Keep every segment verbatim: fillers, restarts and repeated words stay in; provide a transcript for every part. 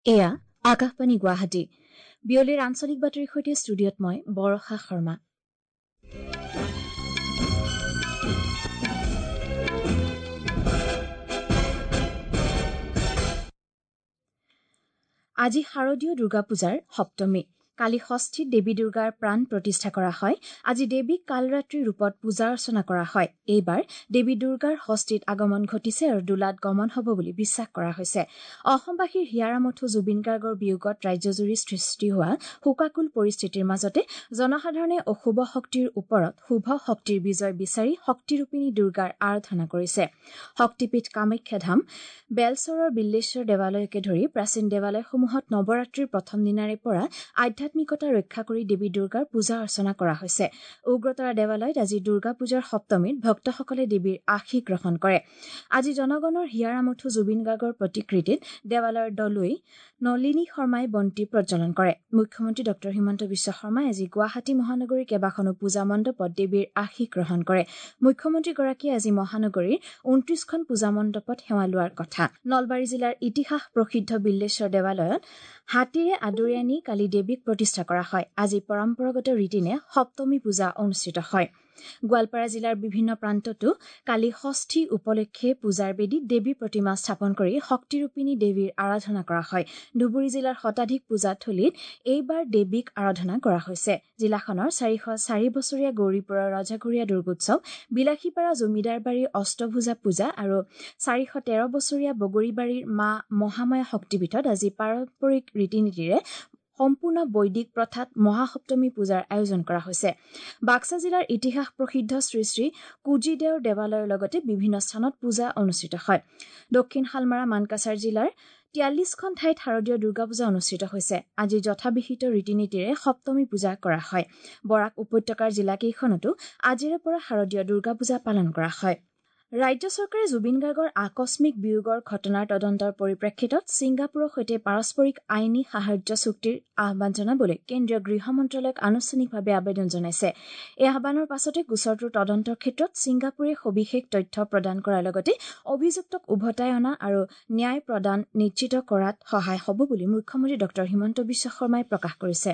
এয়া আকাশবাণী গুৱাহাটী বিয়লিৰ আঞ্চলিক বাতৰিৰ সৈতে ষ্টুডিঅ'ত মই বৰষা শৰ্মা। আজি শাৰদীয় দুৰ্গা পূজাৰ সপ্তমী। কালি ষষ্ঠীত দেৱী দুৰ্গাৰ প্ৰাণ প্ৰতিষ্ঠা কৰা হয়। আজি দেৱীক কালৰাত্ৰিৰ ৰূপত পূজা অৰ্চনা কৰা হয়। এইবাৰ দেৱী দুৰ্গাৰ ষষ্ঠীত আগমন ঘটিছে আৰু দোলাত গমন হ'ব বুলি বিশ্বাস কৰা হৈছে। অসমবাসীৰ হিয়াৰামঠু জুবিন গাৰ্গৰ বিয়োগত ৰাজ্যজুৰি সৃষ্টি হোৱা শোকাকুল পৰিস্থিতিৰ মাজতে জনসাধাৰণে অশুভ শক্তিৰ ওপৰত শুভ শক্তিৰ বিজয় বিচাৰি শক্তিৰূপিণী দুৰ্গাৰ আৰাধনা কৰিছে। শক্তিপীঠ কামাখ্যা ধাম, বেলচৰৰ বিল্লেশ্বৰ দেৱালয়কে ধৰি প্ৰাচীন দেৱালয়সমূহত নৱৰাত্ৰিৰ প্ৰথম দিনাৰে পৰা আধ্যাত্মিকতা ৰক্ষা কৰি দেৱী দুৰ্গাৰ পূজা অৰ্চনা কৰা হৈছে। উগ্ৰতৰা দেৱালয়ত আজি দুৰ্গা পূজাৰ সপ্তমীত ভক্তসকলে দেৱীৰ আশীষ গ্ৰহণ কৰে। আজি জনগণৰ হিয়াৰামঠু জুবিন গাৰ্গৰ প্ৰতিকৃতিত দেৱালয়ৰ দলৈ নলিনী শৰ্মাই বন্তি প্ৰজ্বলন কৰে। মুখ্যমন্ত্ৰী ডঃ হিমন্ত বিশ্ব শৰ্মাই আজি গুৱাহাটী মহানগৰীৰ কেইবাখনো পূজা মণ্ডপত দেৱীৰ আশীষ গ্ৰহণ কৰে। মুখ্যমন্ত্ৰীগৰাকীয়ে আজি মহানগৰীৰ ঊনত্ৰিশখন পূজা মণ্ডপত সেৱা লোৱাৰ কথা। নলবাৰী জিলাৰ ইতিহাস প্ৰসিদ্ধ বিল্লেশ্বৰ দেৱালয়ত হাতীৰে আদৰি আনি কালি দেৱীক প্ৰতিষ্ঠা কৰা হয়। আজি পৰম্পৰাগত ৰীতিৰে সপ্তমী পূজা অনুষ্ঠিত হয়। গোৱালপাৰা জিলাৰ বিভিন্ন প্ৰান্ততো কালি ষষ্ঠী উপলক্ষে পূজাৰ বেদীত দেৱী প্ৰতিমা স্থাপন কৰি শক্তিৰূপিণী দেৱীৰ আৰাধনা কৰা হয়। ধুবুৰী জিলাৰ শতাধিক পূজাথলীত এইবাৰ দেৱীক আৰাধনা কৰা হৈছে। জিলাখনৰ চাৰিশ চাৰি বছৰীয়া গৌৰীপুৰৰ ৰজাঘৰীয়া দুৰ্গোৎসৱ, বিলাসীপাৰা জমিদাৰ বাৰীৰ অষ্টভুজা পূজা আৰু চাৰিশ তেৰ বছৰীয়া বগৰীবাৰীৰ মা মহামায়া শক্তিপীঠত আজি পাৰম্পৰিক ৰীতি-নীতিৰে সম্পূৰ্ণ বৈদিক প্ৰথাত মহাসপ্তমী পূজাৰ আয়োজন কৰা হৈছে। বাক্সা জিলাৰ ইতিহাস প্ৰসিদ্ধ শ্ৰী শ্ৰী কুজিদেউৰ দেৱালয়ৰ লগতে বিভিন্ন স্থানত পূজা অনুষ্ঠিত হয়। দক্ষিণ শালমাৰা মানকাছাৰ জিলাৰ তিয়াল্লিছখন ঠাইত শাৰদীয় দুৰ্গা পূজা অনুষ্ঠিত হৈছে। আজি যথাবিহিত ৰীতি-নীতিৰে সপ্তমী পূজা কৰা হয়। বৰাক উপত্যকাৰ জিলাকেইখনতো আজিৰে পৰা শাৰদীয় দুৰ্গা পূজা পালন কৰা হয়। ৰাজ্য চৰকাৰে জুবিন গাৰ্গৰ আকস্মিক বিয়োগৰ ঘটনাৰ তদন্তৰ পৰিপ্ৰেক্ষিতত ছিংগাপুৰৰ সৈতে পাৰস্পৰিক আইনী সাহায্য চুক্তিৰ আহ্বান জনাবলৈ কেন্দ্ৰীয় গৃহ মন্ত্ৰালয়ক আনুষ্ঠানিকভাৱে আবেদন জনাইছে। এই আহ্বানৰ পাছতে গোচৰটোৰ তদন্তৰ ক্ষেত্ৰত ছিংগাপুৰে সবিশেষ তথ্য প্ৰদান কৰাৰ লগতে অভিযুক্তক উভতাই অনা আৰু ন্যায় প্ৰদান নিশ্চিত কৰাত সহায় হ'ব বুলি মুখ্যমন্ত্ৰী ডঃ হিমন্ত বিশ্ব শৰ্মাই প্ৰকাশ কৰিছে।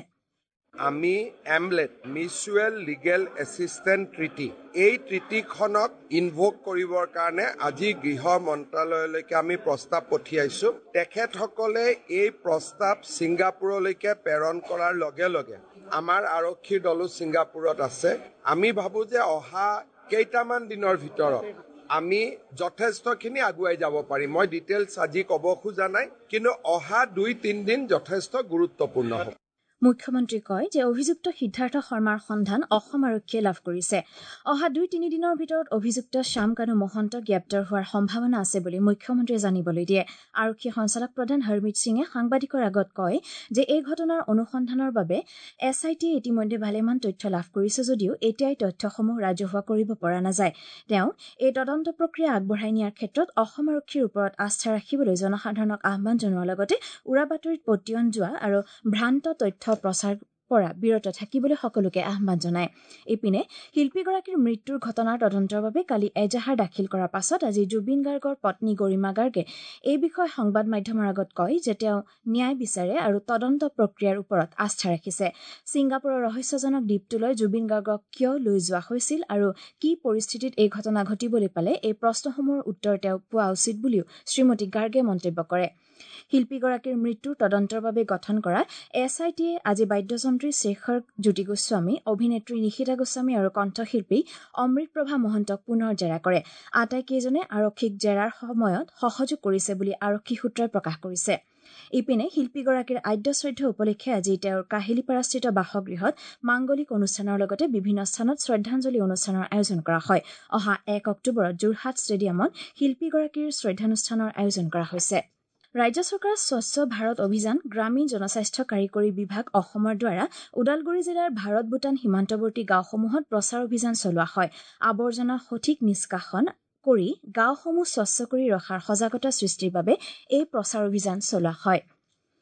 আমি MLAT mutual legal assistance treaty এই ট্ৰিটিখনক ইনভোক কৰিবৰ কাৰণে আজি গৃহ মন্ত্ৰালয়লৈকে আমি প্ৰস্তাৱ পঠিয়াইছো। তেখেতসকলে এই প্ৰস্তাৱ ছিংগাপুৰলৈকে প্ৰেৰণ কৰাৰ লগে লগে আমাৰ আৰক্ষীৰ দলো ছিংগাপুৰত আছে। আমি ভাবো যে অহা কেইটামান দিনৰ ভিতৰত আমি যথেষ্টখিনি আগুৱাই যাব পাৰিম। মই ডিটেইলছ আজি ক'ব খোজা নাই, কিন্তু অহা দুই তিনিদিন যথেষ্ট গুৰুত্বপূৰ্ণ হ'ব। মুখ্যমন্ত্ৰীয়ে কয় যে অভিযুক্ত সিদ্ধাৰ্থ শৰ্মাৰ সন্ধান অসম আৰক্ষীয়ে লাভ কৰিছে। অহা দুই তিনিদিনৰ ভিতৰত অভিযুক্ত শ্যাম কানু মহন্ত গ্ৰেপ্তাৰ হোৱাৰ সম্ভাৱনা আছে বুলি মুখ্যমন্ত্ৰীয়ে জানিবলৈ দিয়ে। আৰক্ষী সঞ্চালক প্ৰধান হৰমিত সিঙে সাংবাদিকৰ আগত কয় যে এই ঘটনাৰ অনুসন্ধানৰ বাবে এছ আই টিয়ে ইতিমধ্যে ভালেমান তথ্য লাভ কৰিছে যদিও এতিয়াই তথ্যসমূহ ৰাজহুৱা কৰিব পৰা নাযায়। তেওঁ এই তদন্ত প্ৰক্ৰিয়া আগবঢ়াই নিয়াৰ ক্ষেত্ৰত অসম আৰক্ষীৰ ওপৰত আস্থা ৰাখিবলৈ জনসাধাৰণক আহ্বান জনোৱাৰ লগতে উৰা বাতৰিত পতিয়ন যোৱা আৰু ভ্ৰান্ত তথ্য প্ৰচাৰ পৰা বিৰত থাকিবলৈ সকলোকে আহ্বান জনায়। ইপিনে শিল্পীগৰাকীৰ মৃত্যুৰ ঘটনাৰ তদন্তৰ বাবে কালি এজাহাৰ দাখিল কৰাৰ পাছত আজি জুবিন গাৰ্গৰ পত্নী গৰিমা গাৰ্গে এই বিষয়ে সংবাদ মাধ্যমৰ আগত কয় যে তেওঁ ন্যায় বিচাৰে আৰু তদন্ত প্ৰক্ৰিয়াৰ ওপৰত আস্থা ৰাখিছে। ছিংগাপুৰৰ ৰহস্যজনক দ্বীপটোলৈ জুবিন গাৰ্গক কিয় লৈ যোৱা হৈছিল আৰু কি পৰিস্থিতিত এই ঘটনা ঘটিবলৈ পালে, এই প্ৰশ্নসমূহৰ উত্তৰ তেওঁ পোৱা উচিত বুলিও শ্ৰীমতী গাৰ্গে মন্তব্য কৰে। শিল্পীগৰাকীৰ মৃত্যুৰ তদন্তৰ বাবে গঠন কৰা এছ আই টিয়ে আজি বাদ্যযন্ত্ৰী শেখৰ জ্যোতি গোস্বামী, অভিনেত্ৰী নিশিতা গোস্বামী আৰু কণ্ঠশিল্পী অমৃতপ্ৰভা মহন্তক পুনৰ জেৰা কৰে। আটাইকেইজনে আৰক্ষীক জেৰাৰ সময়ত সহযোগ কৰিছে বুলি আৰক্ষী সূত্ৰই প্ৰকাশ কৰিছে। ইপিনে শিল্পীগৰাকীৰ আদ্য শ্ৰাদ্ধ উপলক্ষে আজি তেওঁৰ কাহিলীপাৰাস্থিত বাসগৃহত মাংগলিক অনুষ্ঠানৰ লগতে বিভিন্ন স্থানত শ্ৰদ্ধাঞ্জলি অনুষ্ঠানৰ আয়োজন কৰা হয়। অহা এক অক্টোবৰত যোৰহাট ষ্টেডিয়ামত শিল্পীগৰাকীৰ শ্ৰদ্ধানুষ্ঠানৰ আয়োজন কৰা হৈছে। ৰাজ্য চৰকাৰৰ স্বচ্ছ ভাৰত অভিযান গ্ৰামীণ জনস্বাস্থ্য কাৰিকৰী বিভাগ অসমৰ দ্বাৰা ওদালগুৰি জিলাৰ ভাৰত ভূটান সীমান্তৱৰ্তী গাঁওসমূহত প্ৰচাৰ অভিযান চলোৱা হয়। আৱৰ্জনা সঠিক নিষ্কাশন কৰি গাঁওসমূহ স্বচ্ছ কৰি ৰখাৰ সজাগতা সৃষ্টিৰ বাবে এই প্ৰচাৰ অভিযান চলোৱা হয়।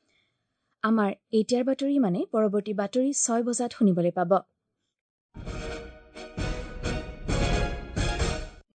আমাৰ এতিয়াৰ বাতৰি মানে পৰৱৰ্তী বাতৰি ছয় বজাত শুনিবলৈ পাব।